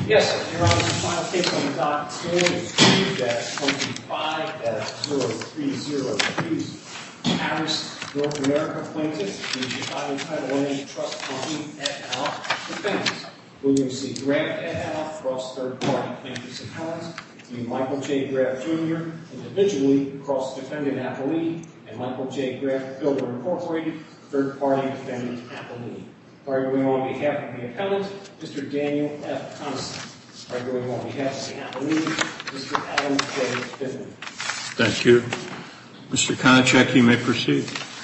Yes, sir. Your Honor, the final case on the docket is 2-25-0303. Harris North America plaintiff, the Chicago Title Land Trust Company et al. Defendants. William C. Graff et al. Cross third-party plaintiffs appellants. Michael J. Graff Jr. individually cross defendant appellee, and Michael J. Graff Builder Incorporated third-party defendant appellee. Arguing on behalf of the appellant, Mr. Daniel F. Constant. Arguing on behalf of the appellee, Mr. Adam J. Fitton. Thank you. Mr. Konachek, you may proceed.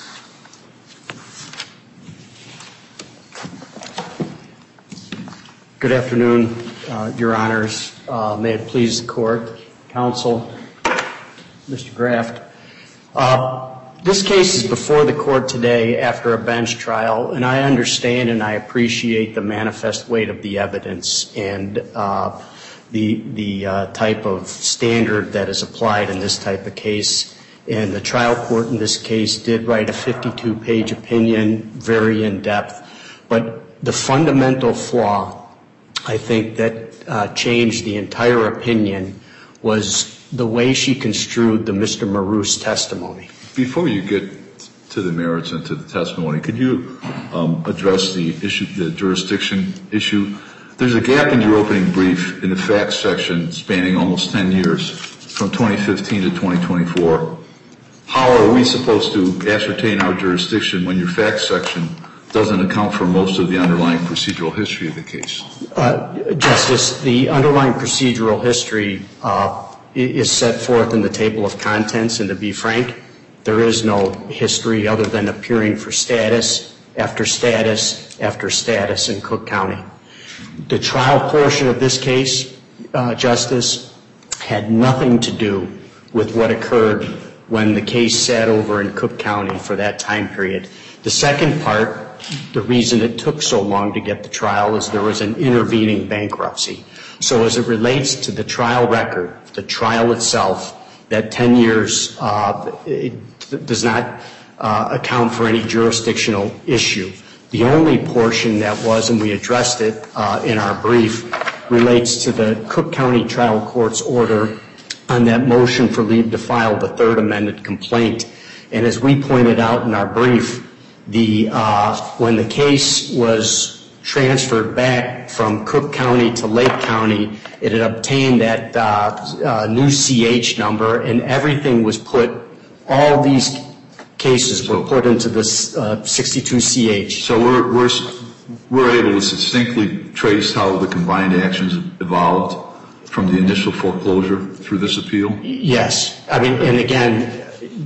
Good afternoon, Your Honors. May it please the Court, Counsel, Mr. Graff. This case is before the Court today after a bench trial, and I understand and I appreciate the manifest weight of the evidence and the type of standard that is applied in this type of case. And the trial court in this case did write a 52-page opinion, very in-depth. But the fundamental flaw, I think, that changed the entire opinion was the way she construed the Mr. Maroos testimony. Before you get to the merits and to the testimony, could you address the issue, the jurisdiction issue? There's a gap in your opening brief in the facts section spanning almost 10 years, from 2015 to 2024. How are we supposed to ascertain our jurisdiction when your facts section doesn't account for most of the underlying procedural history of the case? Justice, the underlying procedural history is set forth in the table of contents, and to be frank, there is no history other than appearing for status after status after status in Cook County. The trial portion of this case, Justice, had nothing to do with what occurred when the case sat over in Cook County for that time period. The second part, the reason it took so long to get the trial is there was an intervening bankruptcy. So as it relates to the trial record, the trial itself, that 10 years does not account for any jurisdictional issue. The only portion that was, and we addressed it in our brief, relates to the Cook County trial court's order on that motion for leave to file the third amended complaint. And as we pointed out in our brief, when the case was transferred back from Cook County to Lake County, it had obtained that new CH number, and everything was put, all these cases were put into this 62CH. So we're able to succinctly trace how the combined actions evolved from the initial foreclosure through this appeal? Yes. I mean, and again,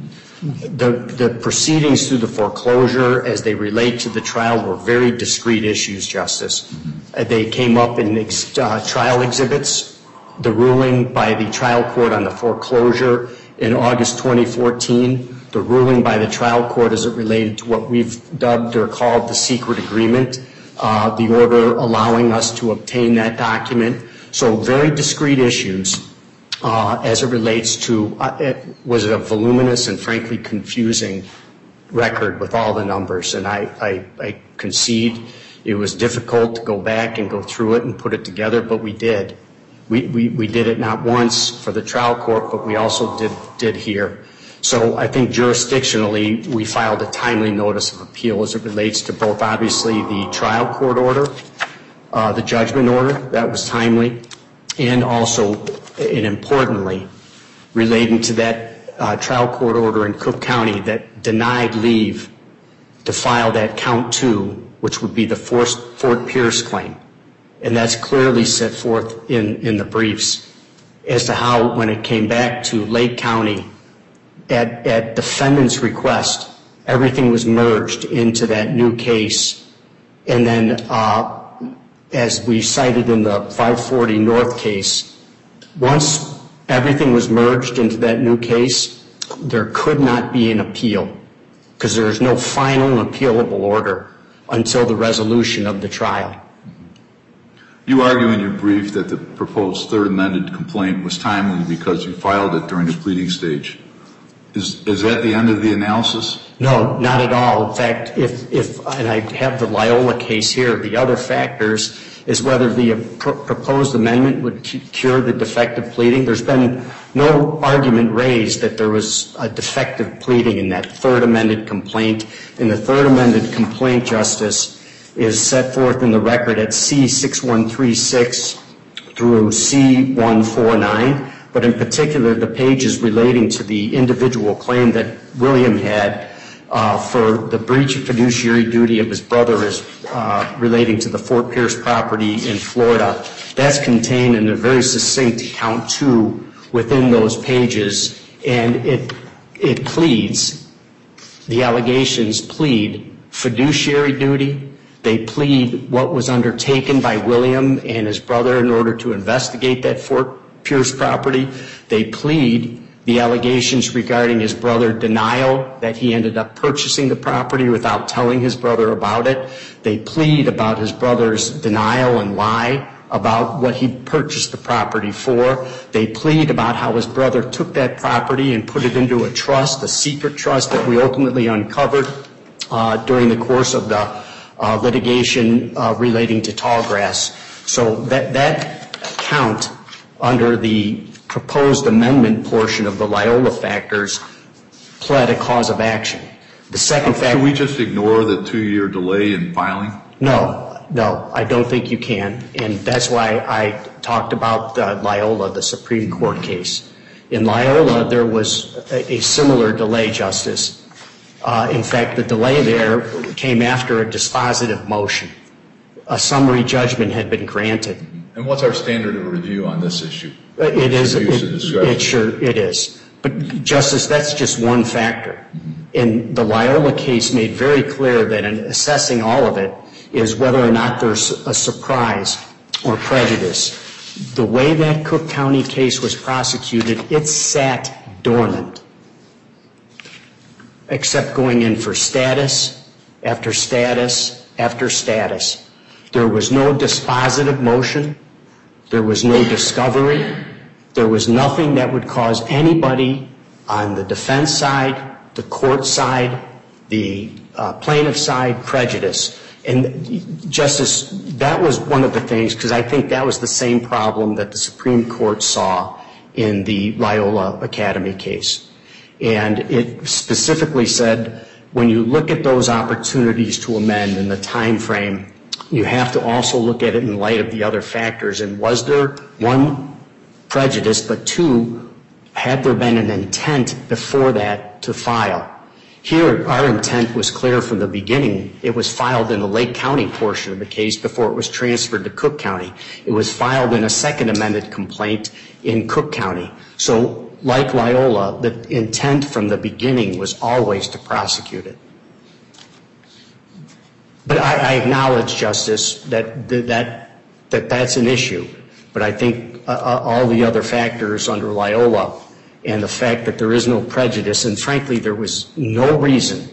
the proceedings through the foreclosure as they relate to the trial were very discrete issues, Justice. They came up in trial exhibits. The ruling by the trial court on the foreclosure in August 2014, the ruling by the trial court as it related to what we've dubbed or called the secret agreement, the order allowing us to obtain that document. So very discrete issues as it relates to, was it a voluminous and frankly confusing record with all the numbers. And I concede it was difficult to go back and go through it and put it together, but we did. We did it not once for the trial court, but we also did here. So I think jurisdictionally we filed a timely notice of appeal as it relates to both obviously the trial court order, the judgment order, that was timely, and also, and importantly, relating to that trial court order in Cook County that denied leave to file that count 2, which would be the Fort Pierce claim. And that's clearly set forth in the briefs as to how, when it came back to Lake County, at defendant's request, everything was merged into that new case. And then, as we cited in the 540 North case, once everything was merged into that new case, there could not be an appeal because there is no final and appealable order until the resolution of the trial. You argue in your brief that the proposed third amended complaint was timely because you filed it during the pleading stage. Is that the end of the analysis? No, not at all. In fact, and I have the Loyola case here, the other factors is whether the proposed amendment would cure the defective pleading. There's been no argument raised that there was a defective pleading in that third amended complaint. And the third amended complaint, Justice, is set forth in the record at C6136 through C149. But in particular, the pages relating to the individual claim that William had for the breach of fiduciary duty of his brother is relating to the Fort Pierce property in Florida. That's contained in a very succinct count 2 within those pages, and it pleads, the allegations plead fiduciary duty. They plead what was undertaken by William and his brother in order to investigate that Fort Pierce property. They plead the allegations regarding his brother denial that he ended up purchasing the property without telling his brother about it. They plead about his brother's denial and lie about what he purchased the property for. They plead about how his brother took that property and put it into a trust, a secret trust that we ultimately uncovered during the course of the litigation relating to Tallgrass. So that count under the proposed amendment portion of the Loyola factors pled a cause of action. The second factor... Should we just ignore the 2-year delay in filing? No, I don't think you can. And that's why I talked about Loyola, the Supreme Court case. In Loyola, there was a similar delay, Justice. In fact, the delay there came after a dispositive motion. A summary judgment had been granted. And what's our standard of review on this issue? It is. But, Justice, that's just one factor. And the Loyola case made very clear that in assessing all of it is whether or not there's a surprise or prejudice. The way that Cook County case was prosecuted, it sat dormant, except going in for status after status after status. There was no dispositive motion. There was no discovery. There was nothing that would cause anybody on the defense side, the court side, the plaintiff side prejudice. And, Justice, that was one of the things, because I think that was the same problem that the Supreme Court saw in the Loyola Academy case. And it specifically said, when you look at those opportunities to amend in the time frame, you have to also look at it in light of the other factors. And was there, one, prejudice, but two, had there been an intent before that to file? Here, our intent was clear from the beginning. It was filed in the Lake County portion of the case before it was transferred to Cook County. It was filed in a second amended complaint in Cook County. So, like Loyola, the intent from the beginning was always to prosecute it. But I acknowledge, Justice, that that's an issue. But I think all the other factors under Loyola and the fact that there is no prejudice, and frankly there was no reason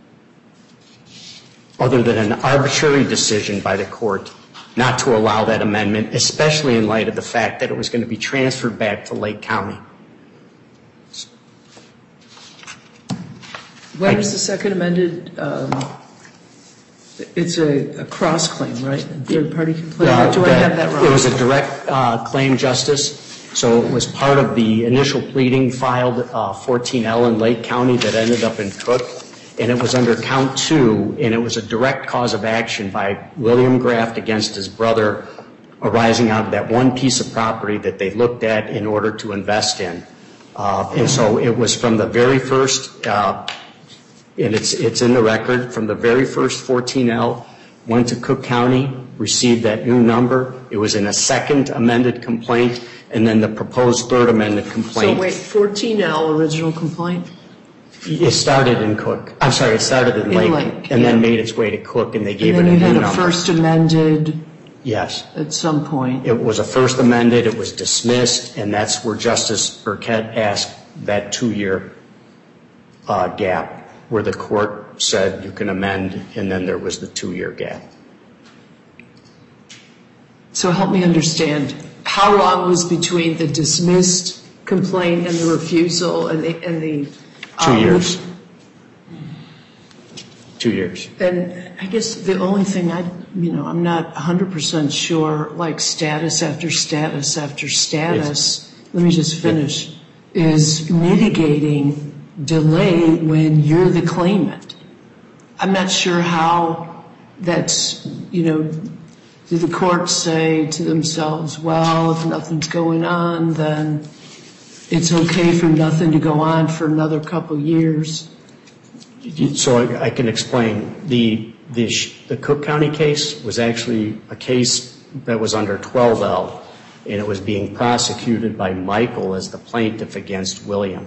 other than an arbitrary decision by the court not to allow that amendment, especially in light of the fact that it was going to be transferred back to Lake County. When was the second amended? It's a cross-claim, right? A third-party complaint? Do I have that wrong? It was a direct claim, Justice. So it was part of the initial pleading filed 14L in Lake County that ended up in Cook. And it was under count 2, and it was a direct cause of action by William Graft against his brother arising out of that one piece of property that they looked at in order to invest in. And so it was from the very first, and it's in the record, from the very first 14L, went to Cook County, received that new number. It was in a second amended complaint, and then the proposed third amended complaint. So wait, 14L, original complaint? It started in Cook. I'm sorry, it started in Lake, and then made its way to Cook, and they gave it a new number. And then you had a first amended? Yes. At some point? It was a first amended, it was dismissed, and that's where Justice Burkett asked that 2-year gap, where the court said you can amend, and then there was the 2-year gap. So help me understand, how long was between the dismissed complaint and the refusal and the 2 years. 2 years. And I guess the only thing I'm not 100% sure, like status after status after status, let me just finish, is mitigating delay when you're the claimant. I'm not sure how that's, do the courts say to themselves, well, if nothing's going on, then it's okay for nothing to go on for another couple years? So I can explain. The Cook County case was actually a case that was under 12L, and it was being prosecuted by Michael as the plaintiff against William.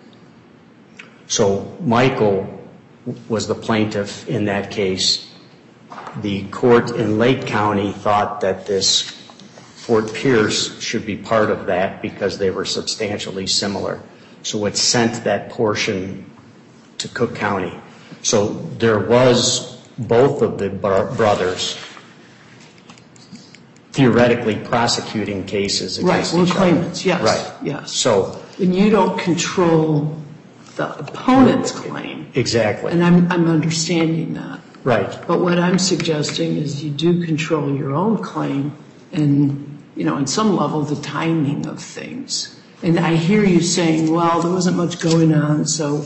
So Michael was the plaintiff in that case. The court in Lake County thought that this Fort Pierce should be part of that because they were substantially similar. So it sent that portion to Cook County. So there was both of the brothers theoretically prosecuting cases against each other. Claimants, yes. Right. Yes. So, and you don't control the opponent's claim. Exactly. And I'm understanding that. Right. But what I'm suggesting is you do control your own claim and, on some level, the timing of things. And I hear you saying, well, there wasn't much going on, so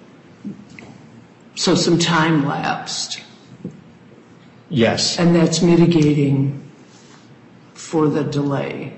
some time lapsed. Yes. And that's mitigating for the delay.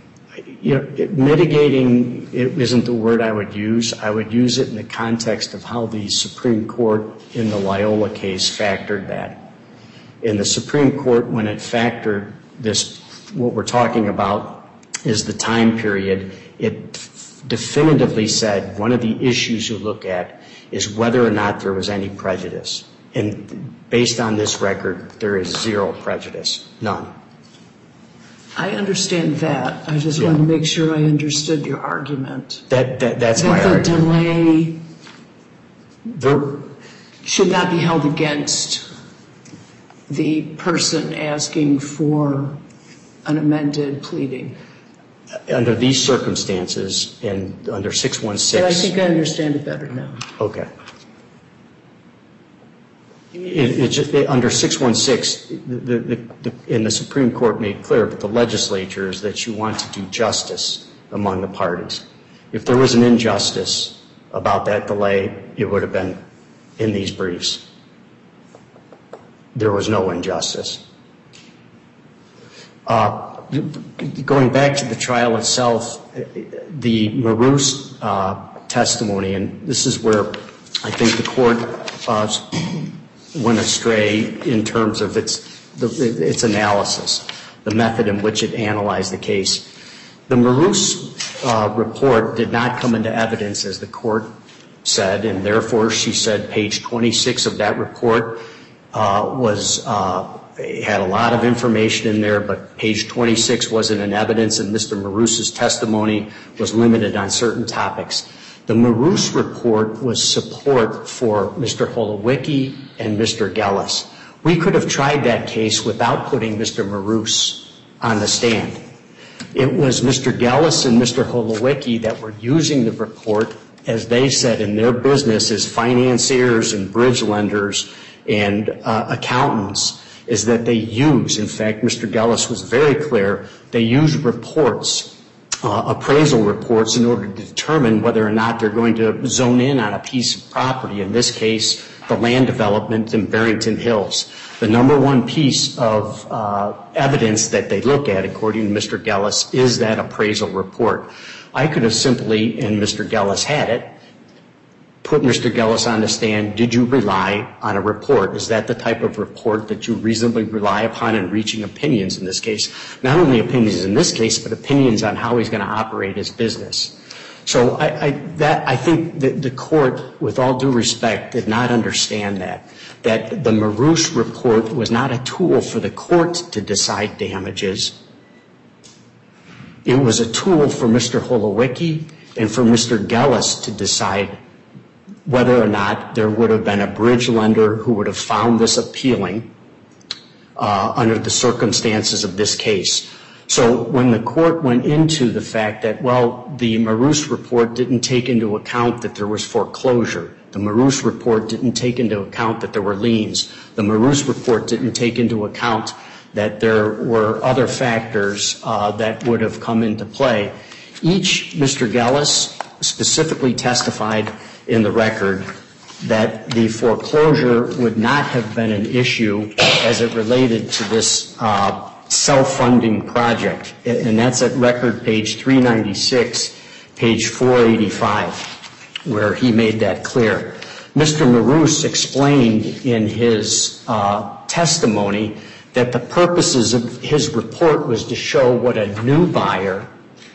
Mitigating isn't the word I would use. I would use it in the context of how the Supreme Court in the Loyola case factored that. In the Supreme Court, when it factored this, what we're talking about is the time period, it definitively said one of the issues you look at is whether or not there was any prejudice. And based on this record, there is zero prejudice, none. I understand that. I just wanted to make sure I understood your argument. That's my argument. That the delay should not be held against the person asking for an amended pleading. Under these circumstances and under 616. But I think I understand it better now. Okay. Under 616, the Supreme Court made clear that the legislature is that you want to do justice among the parties. If there was an injustice about that delay, it would have been in these briefs. There was no injustice. Going back to the trial itself, the Maroos testimony, and this is where I think the court went astray in terms of its analysis, the method in which it analyzed the case. The Maroos report did not come into evidence, as the court said, and therefore she said page 26 of that report had a lot of information in there, but page 26 wasn't in evidence, and Mr. Maroos's testimony was limited on certain topics. The Maroos report was support for Mr. Holowicki and Mr. Gellis. We could have tried that case without putting Mr. Maroos on the stand. It was Mr. Gellis and Mr. Holowicki that were using the report, as they said, in their business as financiers and bridge lenders and accountants, is that they use, in fact, Mr. Gellis was very clear, they use reports, appraisal reports, in order to determine whether or not they're going to zone in on a piece of property, in this case, the land development in Barrington Hills. The number one piece of evidence that they look at, according to Mr. Gellis, is that appraisal report. I could have simply, and Mr. Gellis had it, put Mr. Gellis on the stand. Did you rely on a report? Is that the type of report that you reasonably rely upon in reaching opinions in this case? Not only opinions in this case, but opinions on how he's going to operate his business. So I think that the court, with all due respect, did not understand that the Maroos report was not a tool for the court to decide damages. It was a tool for Mr. Holowicki and for Mr. Gellis to decide whether or not there would have been a bridge lender who would have found this appealing under the circumstances of this case. So when the court went into the fact that, well, the Maroos report didn't take into account that there was foreclosure, The Maroos report didn't take into account that there were liens. The Maroos report didn't take into account that there were other factors that would have come into play. Mr. Gellis specifically testified in the record that the foreclosure would not have been an issue as it related to this self-funding project. And that's at record page 396, page 485, where he made that clear. Mr. Maroos explained in his testimony that the purposes of his report was to show what a new buyer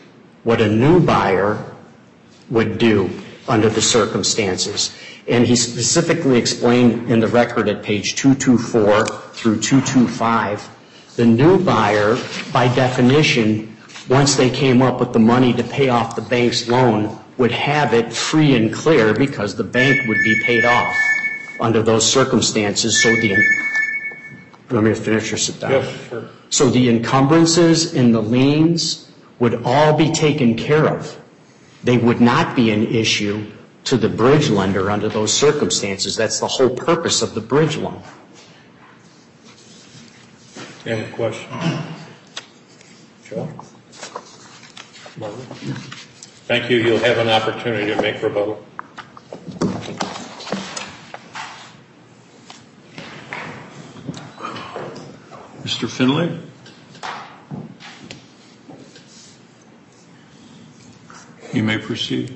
would do under the circumstances. And he specifically explained in the record at page 224 through 225, the new buyer, by definition, once they came up with the money to pay off the bank's loan, would have it free and clear because the bank would be paid off under those circumstances. You want me to finish or sit down? Yes, sure. So the encumbrances and the liens would all be taken care of. They would not be an issue to the bridge lender under those circumstances. That's the whole purpose of the bridge loan. Any questions? Joe? Thank you. You'll have an opportunity to make rebuttal. Mr. Finley? You may proceed.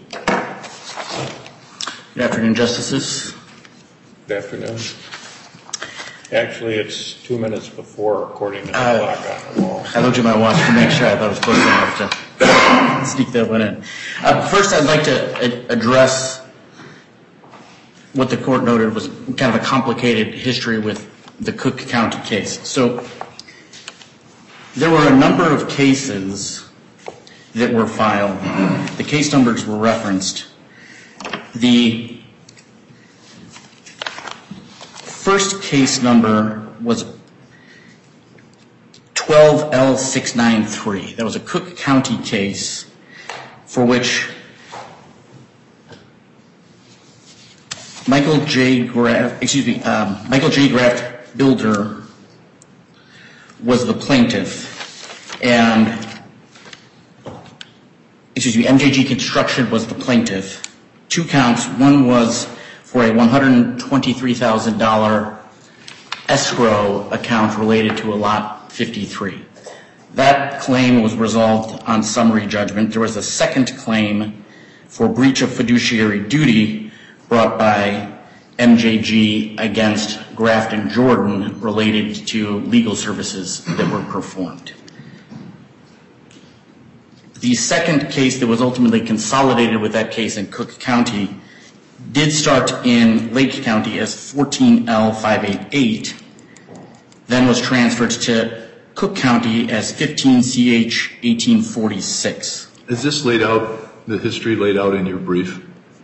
Good afternoon, Justices. Good afternoon. Actually, it's 2 minutes before, according to the clock on the wall. I looked at my watch to make sure. I thought it was close enough to sneak that one in. First, I'd like to address what the court noted was kind of a complicated history with the Cook County case. So there were a number of cases that were filed. The case numbers were referenced. The first case number was 12L693. That was a Cook County case for which Michael J. Graft Builder was the plaintiff, and MJG Construction was the plaintiff. 2 counts. One was for a $123,000 escrow account related to a Lot 53. That claim was resolved on summary judgment. There was a second claim for breach of fiduciary duty brought by MJG against Graft and Jordan related to legal services that were performed. The second case that was ultimately consolidated with that case in Cook County did start in Lake County as 14L588, then was transferred to Cook County as 15CH1846. Is this laid out, the history laid out in your brief?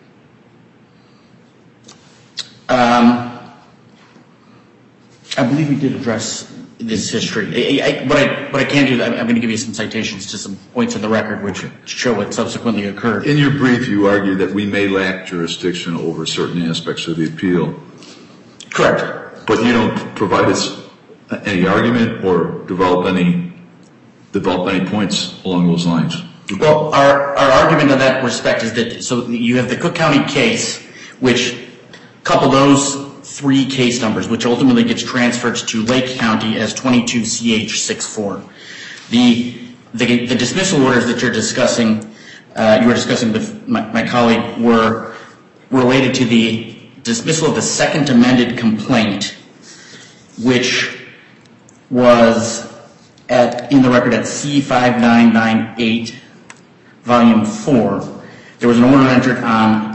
I believe we did address this history. What I can do, I'm going to give you some citations to some points in the record which show what subsequently occurred. In your brief, you argue that we may lack jurisdiction over certain aspects of the appeal. Correct. But you don't provide us any argument or develop any points along those lines. Well, our argument in that respect is that, so you have the Cook County case, which couple those 3 case numbers, which ultimately gets transferred to Lake County as 22CH64. The dismissal orders that you're discussing, you were discussing with my colleague, were related to the dismissal of the second amended complaint, which was in the record at C5998, volume 4. There was an order entered on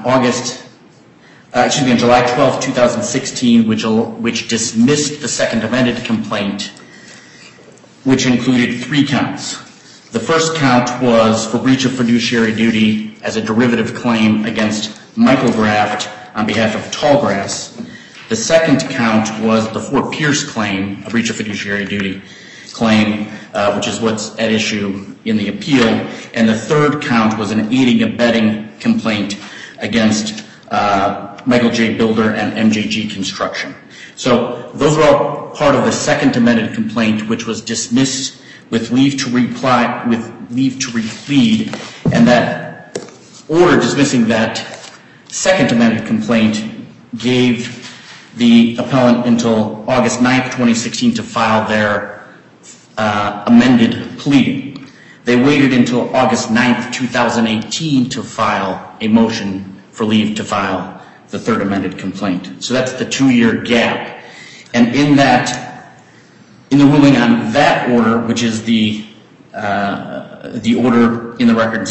July 12, 2016, which dismissed the second amended complaint, which included 3 counts. The first count was for breach of fiduciary duty as a derivative claim against Michael Graft on behalf of Tallgrass. The second count was the Fort Pierce claim, a breach of fiduciary duty claim, which is what's at issue in the appeal. And the third count was an aiding and abetting complaint against Michael J. Builder and MJG Construction. So those were all part of the second amended complaint, which was dismissed with leave to replead, and that order dismissing that second amended complaint gave the appellant until August 9th, 2016 to file their amended pleading. They waited until August 9th, 2018 to file a motion for leave to file the third amended complaint. So that's the 2-year gap. And in the ruling on that order, which is the order in the record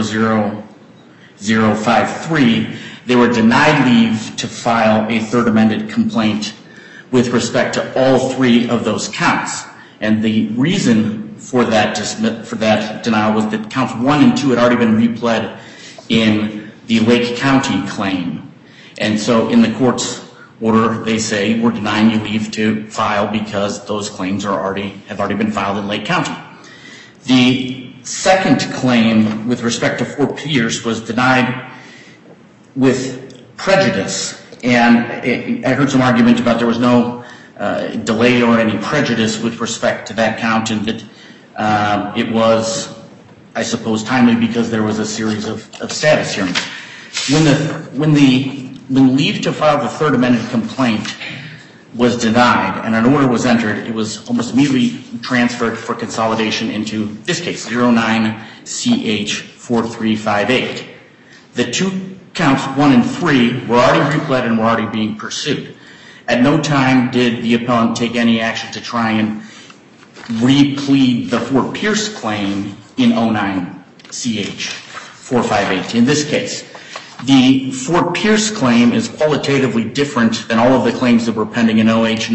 000053, they were denied leave to file a third amended complaint with respect to all 3 of those counts. And the reason for that denial was that counts 1 and 2 had already been replead in the Lake County claim. And so in the court's order, they say, we're denying you leave to file because those claims have already been filed in Lake County. The second claim with respect to Fort Pierce was denied with prejudice. And I heard some argument about there was no delay or any prejudice with respect to that count, and that it was, I suppose, timely because there was a series of status hearings. When leave to file the third amended complaint was denied and an order was entered, it was almost immediately transferred for consolidation into this case, 09CH4358. The 2 counts 1 and 3 were already replead and were already being pursued. At no time did the appellant take any action to try and replead the Fort Pierce claim in 09CH458. In this case, the Fort Pierce claim is qualitatively different than all of the claims that were pending in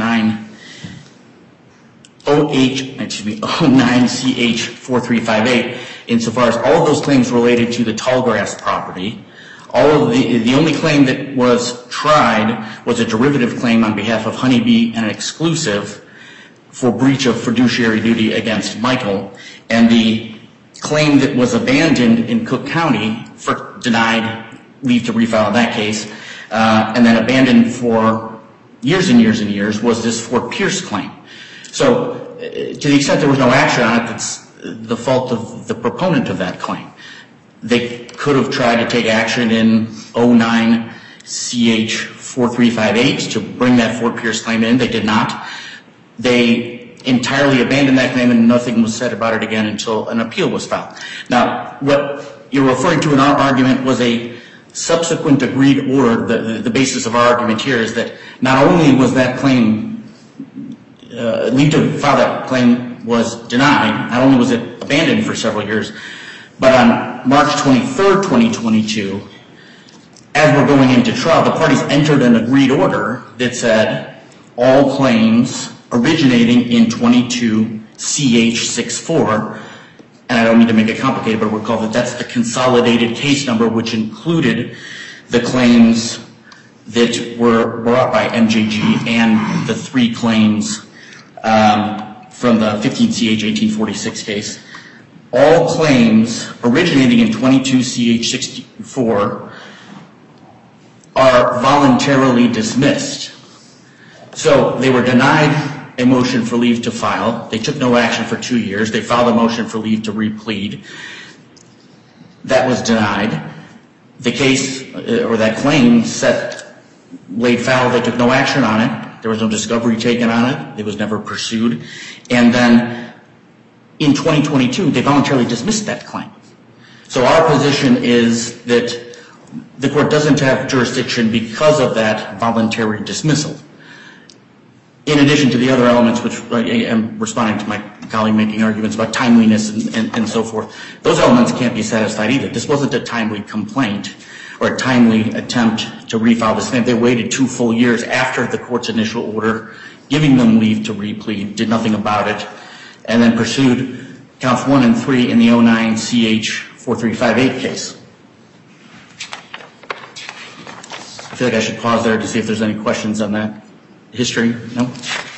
09CH4358, insofar as all of those claims related to the Tallgrass property. The only claim that was tried was a derivative claim on behalf of Honeybee and an exclusive for breach of fiduciary duty against Michael. And the claim that was abandoned in Cook County for denied leave to refile in that case, and then abandoned for years and years and years, was this Fort Pierce claim. So to the extent there was no action on it, that's the fault of the proponent of that claim. They could have tried to take action in 09CH4358 to bring that Fort Pierce claim in. They did not. They entirely abandoned that claim and nothing was said about it again until an appeal was filed. Now, what you're referring to in our argument was a subsequent agreed order. The basis of our argument here is that not only was that claim, leave to file that claim was denied, not only was it abandoned for several years, but on March 23rd, 2022, as we're going into trial, the parties entered an agreed order that said all claims originating in 22CH64, and I don't mean to make it complicated, but recall that that's the consolidated case number, which included the claims that were brought by MJG and the 3 claims from the 15CH1846 case. All claims originating in 22CH64 are voluntarily dismissed. So they were denied a motion for leave to file. They took no action for 2 years. They filed a motion for leave to replead. That was denied. The case, or that claim, laid foul. They took no action on it. There was no discovery taken on it. It was never pursued. And then in 2022, they voluntarily dismissed that claim. So our position is that the court doesn't have jurisdiction because of that voluntary dismissal. In addition to the other elements, which I am responding to my colleague making arguments about timeliness and so forth, those elements can't be satisfied either. This wasn't a timely complaint or a timely attempt to refile this claim. They waited 2 full years after the court's initial order, giving them leave to replead, did nothing about it, and then pursued counts 1 and 3 in the 09CH4358 case. I feel like I should pause there to see if there's any questions on that history. No?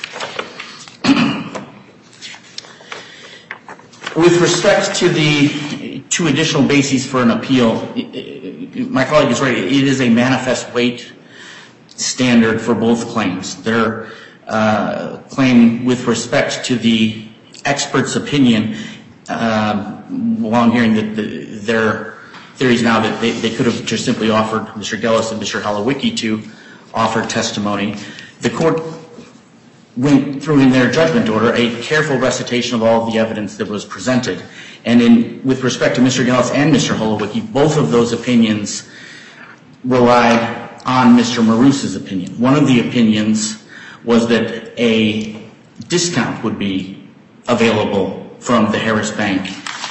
With respect to the 2 additional bases for an appeal, my colleague is right. It is a manifest weight standard for both claims. Their claim with respect to the expert's opinion, while I'm hearing that their theories now that they could have just simply offered Mr. Gillis and Mr. Holowicki to offer testimony, the court went through in their judgment order a careful recitation of all of the evidence that was presented. And with respect to Mr. Gillis and Mr. Holowicki, both of those opinions relied on Mr. Marous's opinion. One of the opinions was that a discount would be available from the Harris Bank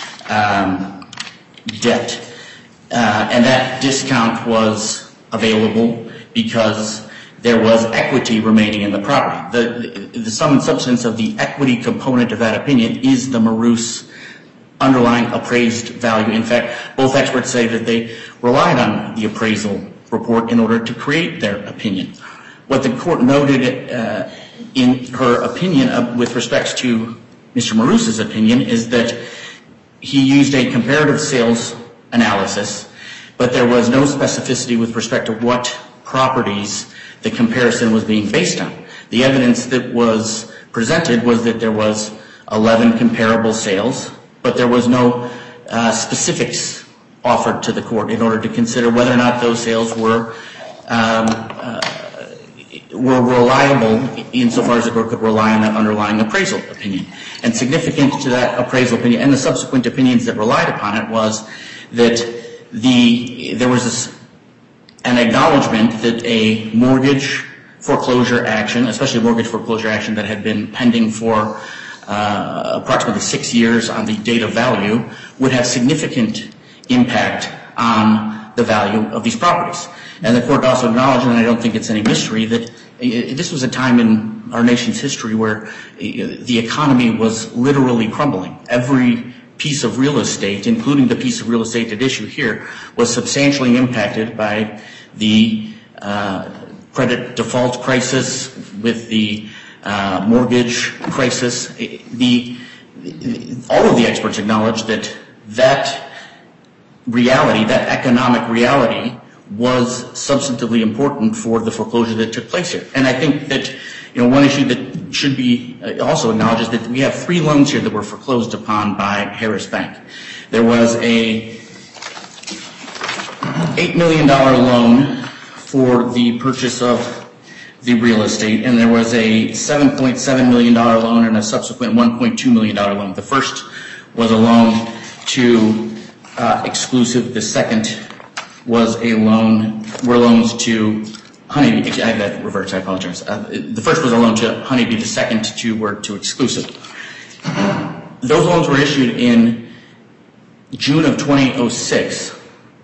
debt. And that discount was available because there was equity remaining in the property. The sum and substance of the equity component of that opinion is the Marous underlying appraised value. In fact, both experts say that they relied on the appraisal report in order to create their opinion. What the court noted in her opinion with respect to Mr. Marous's opinion is that he used a comparative sales analysis, but there was no specificity with respect to what properties the comparison was being based on. The evidence that was presented was that there was 11 comparable sales, but there was no specifics offered to the court in order to consider whether or not those sales were reliable insofar as the court could rely on that underlying appraisal opinion. And significant to that appraisal opinion and the subsequent opinions that relied upon it was that there was an acknowledgement that a mortgage foreclosure action, especially a mortgage foreclosure action that had been pending for approximately 6 years on the date of value, would have significant impact on the value of these properties. And the court also acknowledged, and I don't think it's any mystery, that this was a time in our nation's history where the economy was literally crumbling. Every piece of real estate, including the piece of real estate at issue here, was substantially impacted by the credit default crisis, with the mortgage crisis. All of the experts acknowledged that reality, that economic reality, was substantively important for the foreclosure that took place here. And I think that one issue that should be also acknowledged is that we have 3 loans here that were foreclosed upon by Harris Bank. There was a $8 million loan for the purchase of the real estate, and there was a $7.7 million loan and a subsequent $1.2 million loan. The first was a loan to Exclusive. The second was were loans to Honeybee. I have that reversed, I apologize. The first was a loan to Honeybee, the second 2 were to Exclusive. Those loans were issued in June of 2006.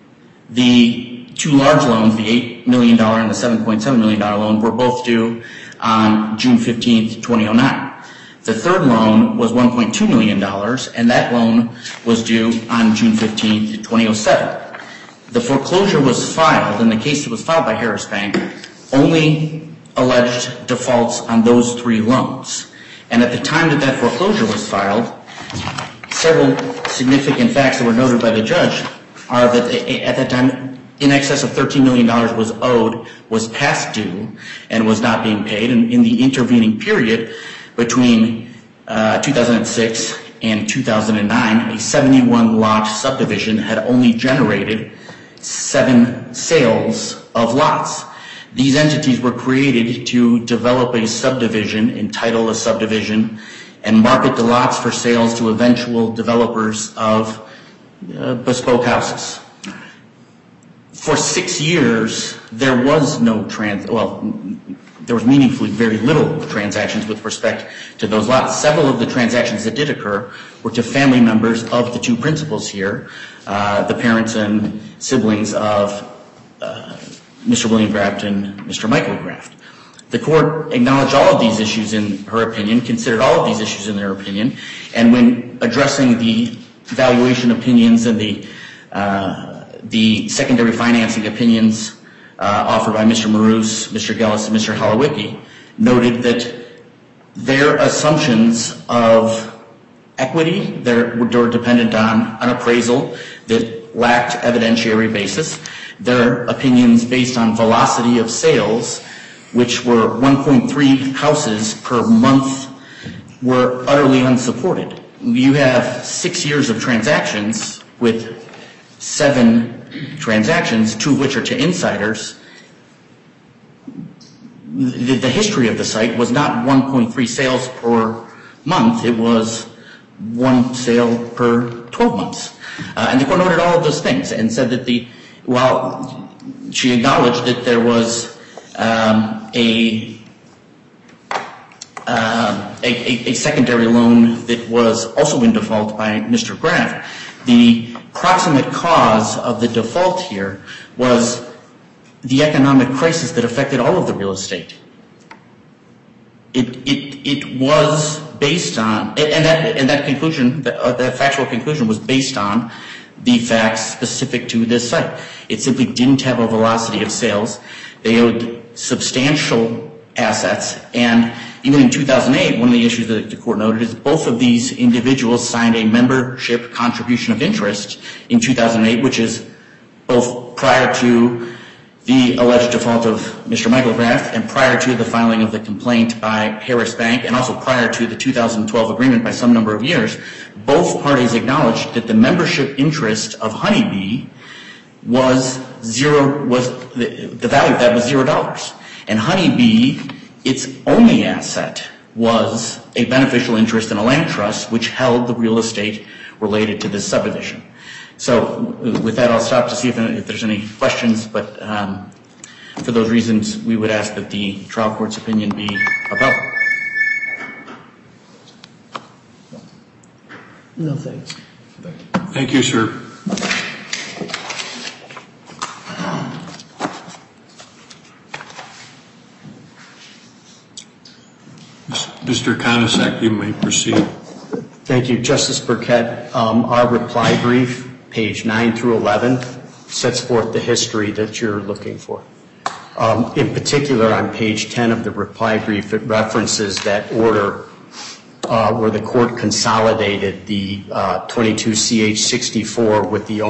The 2 large loans, the $8 million and the $7.7 million loan, were both due on June 15th, 2009. The third loan was $1.2 million, and that loan was due on June 15th, 2007. The foreclosure was filed, and the case that was filed by Harris Bank only alleged defaults on those 3 loans. And at the time that foreclosure was filed, several significant facts that were noted by the judge are that at that time, in excess of $13 million was owed, was past due, and was not being paid. And in the intervening period between 2006 and 2009, a 71-lot subdivision had only generated 7 sales of lots. These entities were created to develop a subdivision, entitle a subdivision, and market the lots for sales to eventual developers of bespoke houses. For 6 years, there was there was meaningfully very little transactions with respect to those lots. Several of the transactions that did occur were to family members of the 2 principals here, the parents and siblings of Mr. William Graft and Mr. Michael Graft. The court acknowledged all of these issues in her opinion, considered all of these issues in their opinion, and when addressing the valuation opinions and the secondary financing opinions offered by Mr. Marous, Mr. Gillis, and Mr. Holowicki, noted that their assumptions of equity were dependent on an appraisal that lacked evidentiary basis. Their opinions based on velocity of sales which were 1.3 houses per month, were utterly unsupported. You have 6 years of transactions with 7 transactions, 2 of which are to insiders. The history of the site was not 1.3 sales per month. It was 1 sale per 12 months. And the court noted all of those things and said that while she acknowledged that there was a secondary loan that was also in default by Mr. Graff, the proximate cause of the default here was the economic crisis that affected all of the real estate. It was based on, and that conclusion, that factual conclusion was based on the facts specific to this site. It simply didn't have a velocity of sales. They owed substantial assets, and even in 2008, one of the issues that the court noted is both of these individuals signed a membership contribution of interest in 2008, which is both prior to the alleged default of Mr. Michael Graff and prior to the filing of the complaint by Harris Bank, and also prior to the 2012 agreement by some number of years. Both parties acknowledged that the membership interest of Honeybee was the value of that was $0. And Honeybee, its only asset was a beneficial interest in a land trust which held the real estate related to this subdivision. So with that, I'll stop to see if there's any questions, but for those reasons, we would ask that the trial court's opinion be upheld. No thanks. Thank you, sir. Mr. Konasek, you may proceed. Thank you, Justice Burkett. Our reply brief, page 9 through 11, sets forth the history that you're looking for. In particular, on page 10 of the reply brief, it references that order where the court consolidated the 22CH64 with the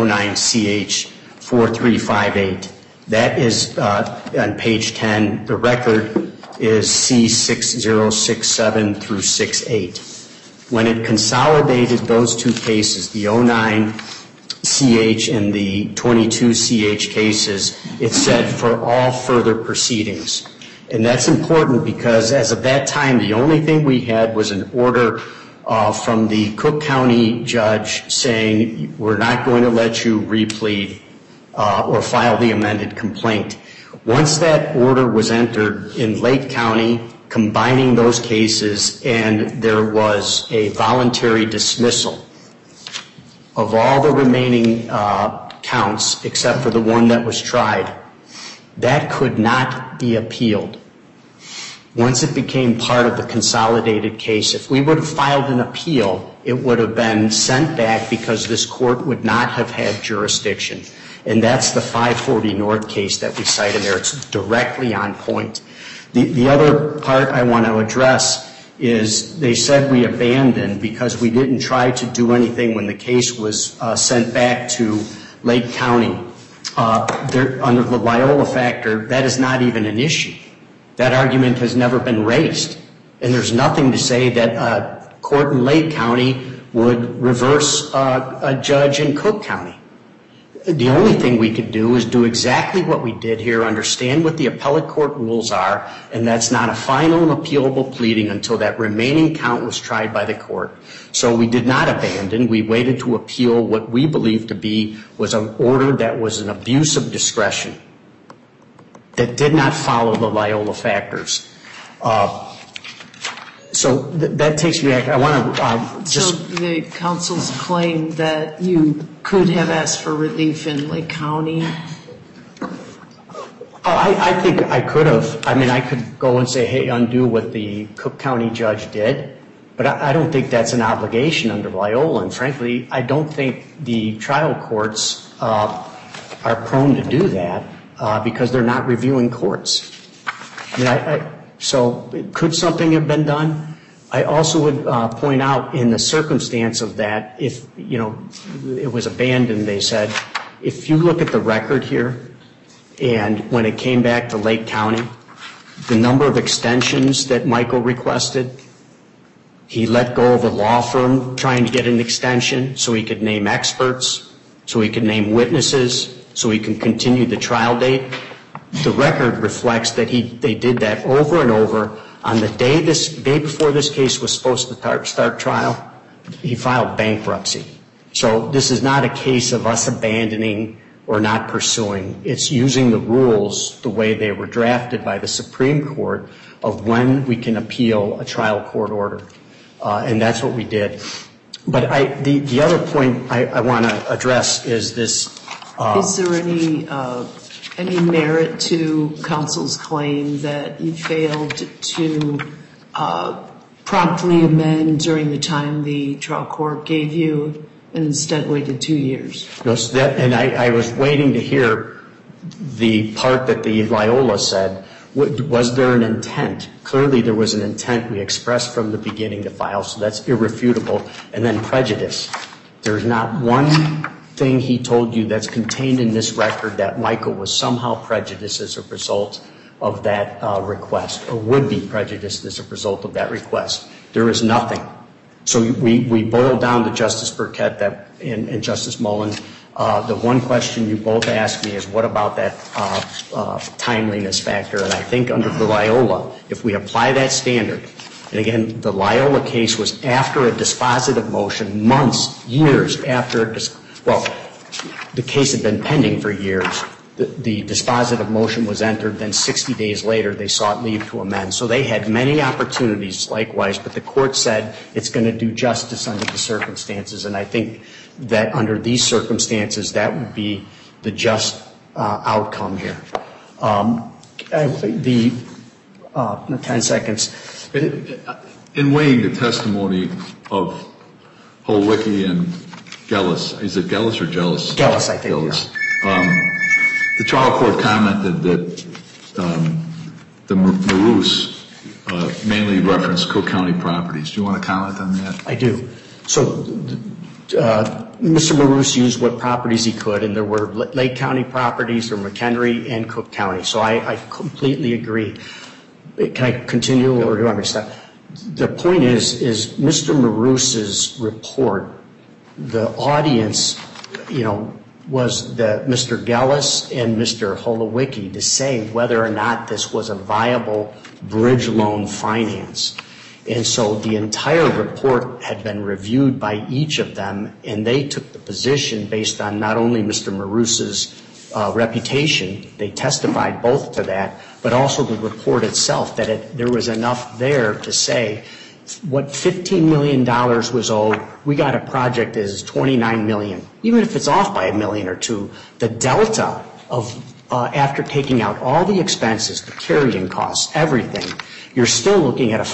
09CH4358. That is on page 10. The record is C6067 through 68. When it consolidated those two cases, the 09CH and the 22CH cases, it said for all further proceedings. And that's important because as of that time, the only thing we had was an order from the Cook County judge saying we're not going to let you replead or file the amended complaint. Once that order was entered in Lake County, combining those cases, and there was a voluntary dismissal of all the remaining counts except for the one that was tried, that could not be appealed. Once it became part of the consolidated case, if we would have filed an appeal, it would have been sent back because this court would not have had jurisdiction. And that's the 540 North case that we cite in there. It's directly on point. The other part I want to address is they said we abandoned because we didn't try to do anything when the case was sent back to Lake County. Under the Loyola factor, that is not even an issue. That argument has never been raised. And there's nothing to say that a court in Lake County would reverse a judge in Cook County. The only thing we could do is do exactly what we did here, understand what the appellate court rules are, and that's not a final and appealable pleading until that remaining count was tried by the court. So we did not abandon. We waited to appeal what we believed to be was an order that was an abuse of discretion that did not follow the Loyola factors. So that takes me back. I want to just... So the counsel's claim that you could have asked for relief in Lake County? I think I could have. I mean, I could go and say, hey, undo what the Cook County judge did. But I don't think that's an obligation under Loyola. And frankly, I don't think the trial courts are prone to do that because they're not reviewing courts. So could something have been done? I also would point out in the circumstance of that, if, you know, it was abandoned, they said, if you look at the record here, and when it came back to Lake County, the number of extensions that Michael requested. He let go of a law firm trying to get an extension so he could name experts, so he could name witnesses, so he can continue the trial date. The record reflects that they did that over and over. On the day before this case was supposed to start trial, he filed bankruptcy. So this is not a case of us abandoning or not pursuing. It's using the rules the way they were drafted by the Supreme Court of when we can appeal a trial court order. And that's what we did. But the other point I want to address is this. Is there any merit to counsel's claim that you failed to promptly amend during the time the trial court gave you and instead waited 2 years? Yes, and I was waiting to hear the part that the Loyola said. Was there an intent? Clearly there was an intent we expressed from the beginning to file, so that's irrefutable. And then prejudice. There's not one thing he told you that's contained in this record that Michael was somehow prejudiced as a result of that request or would be prejudiced as a result of that request. There is nothing. So we boiled down to Justice Burkett and Justice Mullen. The one question you both asked me is what about that timeliness factor? And I think under the Loyola, if we apply that standard, and again, the Loyola case was after a dispositive motion, months, years after, the case had been pending for years. The dispositive motion was entered, then 60 days later they sought leave to amend. So they had many opportunities likewise, but the court said it's going to do justice under the circumstances. And I think that under these circumstances, that would be the just outcome here. 10 seconds. In weighing the testimony of Holowicki and Gellis, is it Gellis or Jealous? Gellis, I think. Gellis. The trial court commented that the Maroos mainly referenced Cook County properties. Do you want to comment on that? I do. So Mr. Maroos used what properties he could, and there were Lake County properties, there were McHenry and Cook County. So I completely agree. Can I continue or do you want me to stop? The point is Mr. Maroos's report, the audience, was Mr. Gellis and Mr. Holowicki to say whether or not this was a viable bridge loan finance. And so the entire report had been reviewed by each of them, and they took the position based on not only Mr. Maroos's reputation, they testified both to that, but also the report itself, that there was enough there to say what $15 million was owed, we got a project that is $29 million. Even if it's off by $1 million or $2 million, the delta of after taking out all the expenses, the carrying costs, everything, you're still looking at a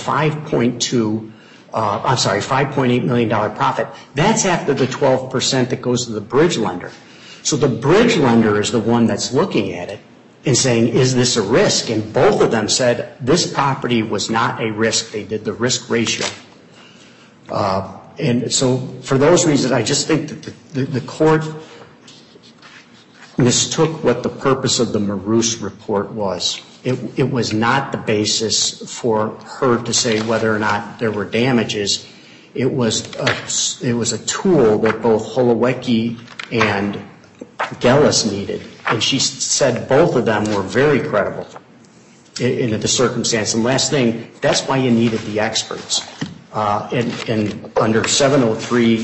$5.8 million profit. That's after the 12% that goes to the bridge lender. So the bridge lender is the one that's looking at it and saying, is this a risk? And both of them said this property was not a risk. They did the risk ratio. And so for those reasons, I just think that the court mistook what the purpose of the Maroos report was. It was not the basis for her to say whether or not there were damages. It was a tool that both Holowicki and Gellis needed. And she said both of them were very credible in the circumstance. And last thing, that's why you needed the experts. And under 703,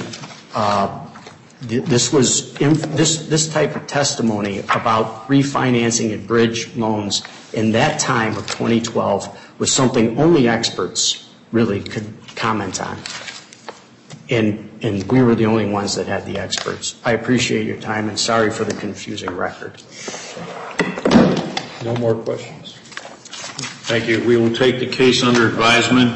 this type of testimony about refinancing and bridge loans in that time of 2012 was something only experts really could comment on. And we were the only ones that had the experts. I appreciate your time and sorry for the confusing record. No more questions. Thank you. We will take the case under advisement.